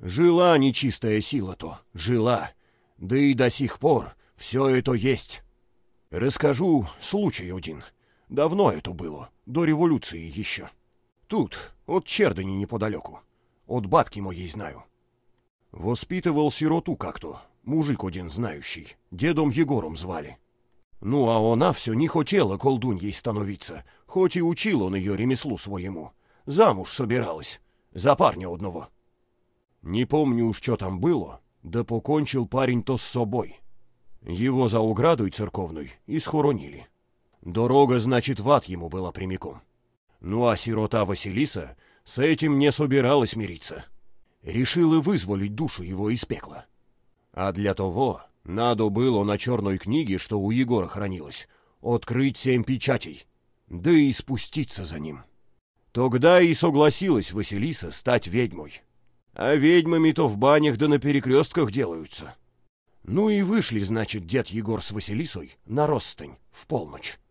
Жила нечистая сила-то, жила. Да и до сих пор все это есть. Расскажу случай один. Давно это было, до революции еще. Тут, от Чердани неподалеку. От бабки моей знаю. Воспитывал сироту как-то, мужик один знающий, дедом Егором звали. Ну, а она все не хотела колдуньей становиться, хоть и учил он ее ремеслу своему. Замуж собиралась, за парня одного. Не помню уж, что там было, да покончил парень-то с собой. Его за оградой церковной и схоронили. Дорога, значит, в ад ему была прямиком. Ну а сирота Василиса с этим не собиралась мириться. Решила вызволить душу его из пекла. А для того надо было на черной книге, что у Егора хранилось, открыть 7 печатей, да и спуститься за ним. Тогда и согласилась Василиса стать ведьмой. А ведьмами-то в банях да на перекрестках делаются. Ну и вышли, значит, дед Егор с Василисой на росстань в полночь.